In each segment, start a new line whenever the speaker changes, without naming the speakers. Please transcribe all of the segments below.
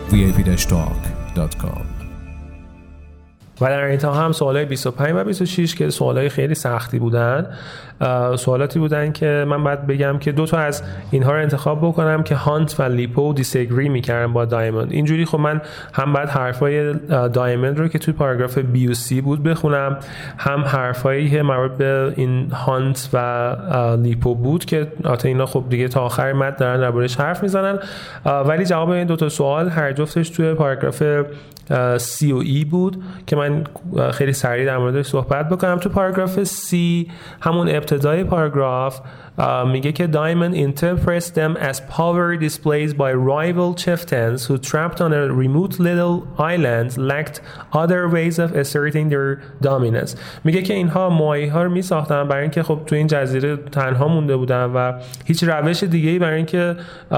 vip-talk.com.
و در انتها هم سوالای 25 و 26 که سوالای خیلی سختی بودن، سوالاتی بودن که من باید بگم که دو تا از اینها رو انتخاب بکنم که هانت و لیپو دیسگری میکردن با دایموند. اینجوری خب من هم بعد حرفای دایموند رو که توی پاراگراف بی و سی بود بخونم، هم حرفایی که مربوط به این هانت و لیپو بود که البته اینا خب دیگه تا آخر متن دارن دربارش حرف میزنن، ولی جواب این دو تا سوال هر جفتش توی پاراگراف سی و ای بود که من خیلی سریع در موردش صحبت بکنم. تو پاراگراف سی همون ابتدای پاراگراف میگه که Diamond interprets them as power displays by rival chieftains who trapped on a remote little island lacked other ways of asserting their dominance. میگه که اینها موایی ها رو میساختن برای اینکه خب تو این جزیره تنها مونده بودن و هیچ روش دیگه‌ای برای اینکه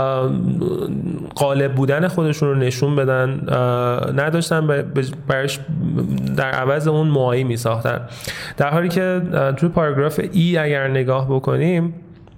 غالب بودن خودشون رو نشون بدن نداشتن، برایش در عوض اون موایی میساختن. در حالی که تو پاراگراف ای اگر نگاه بکنیم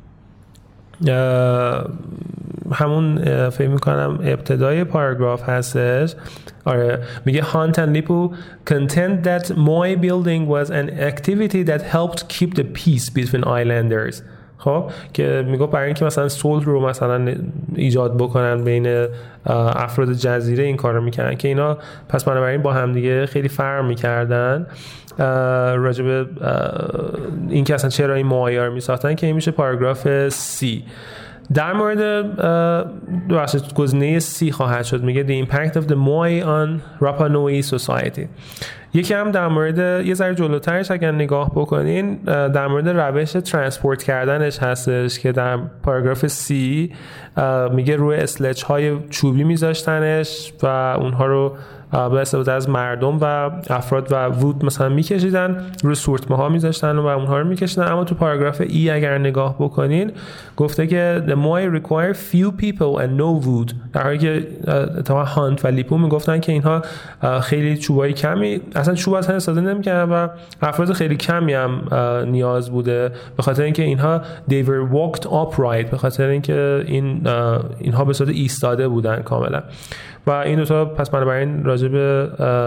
همون فکر میکنم ابتدای پاراگراف هستش، آره، میگه Hunt and Lipu contend that Moai building was an activity that helped keep the peace between islanders. خب که میگه برای اینکه مثلا صلح رو مثلا ایجاد بکنن بین افراد جزیره این کار رو میکنن که اینا پس بنابراین با هم دیگه خیلی فرق میکردن راجع به این که اصلا چرا این موآیی رو میساختن که این میشه پاراگراف سی. در مورد گزینه سی خواهد شد، میگه The impact of the Moai on Rapa Nui society. یکی هم در مورد یه ذره جلوترش اگر نگاه بکنین در مورد روش ترانسپورت کردنش هستش که در پاراگراف سی میگه روی اسلج های چوبی میذاشتنش و اونها رو به استفاده از مردم و افراد و وود مثلا میکشیدن، روی سورتمه ها میذاشتن و اونها رو میکشیدن. اما تو پاراگراف ای اگر نگاه بکنین گفته که the Moai require few people and no wood، در حالی که تا هانت و لیپو میگفتن که اینها خیلی چوبای کمی، اصلا چوب اصلا استفاده نمیکردن و افراد خیلی کمی هم نیاز بوده، به خاطر اینکه اینها they were walked upright، به خاطر اینکه اینها به صورت ایستاده بودن کاملا. و این دو تا پس بنابراین راجع به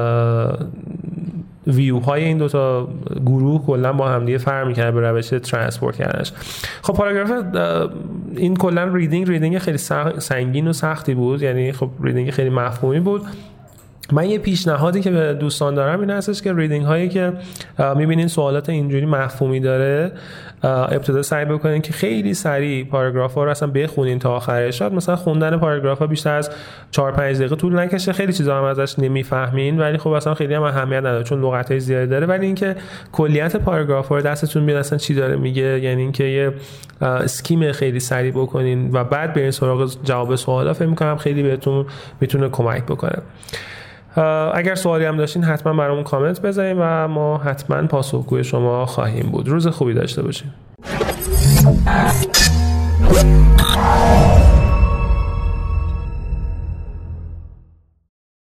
ویو های این دو تا گروه کلا با هم دیگه فرق می‌کنه به روش ترانسپورت کردنش. خب پاراگراف این کلا ریدینگ خیلی سنگین و سختی بود، یعنی خب ریدینگ خیلی مفهومی بود. من یه پیشنهادی که به دوستان دارم این هستش که ریدینگ هایی که میبینین سوالات اینجوری مفهومی داره ابتدا سعی بکنین که خیلی سریع پاراگراف ها رو اصلا بخونین تا آخرش. شاید مثلا خوندن پاراگراف ها بیشتر از 4-5 دقیقه طول نکشه، خیلی چیزا هم ازش نمیفهمین ولی خب اصلا خیلی هم اهمیت نداره چون لغت های زیادی داره، ولی اینکه کلیت پاراگراف ها رو دستتون بیاد اصلا چی داره میگه، یعنی اینکه یه اسکیم خیلی سریع بکنین و بعد برین سراغ جواب سوالا، فکر می‌کنم خیلی بهتون میتونه کمک بکنه. اگر سوالی هم داشتین حتما برامون کامنت بذارین و ما حتما پاسخگوی شما خواهیم بود. روز خوبی داشته باشین.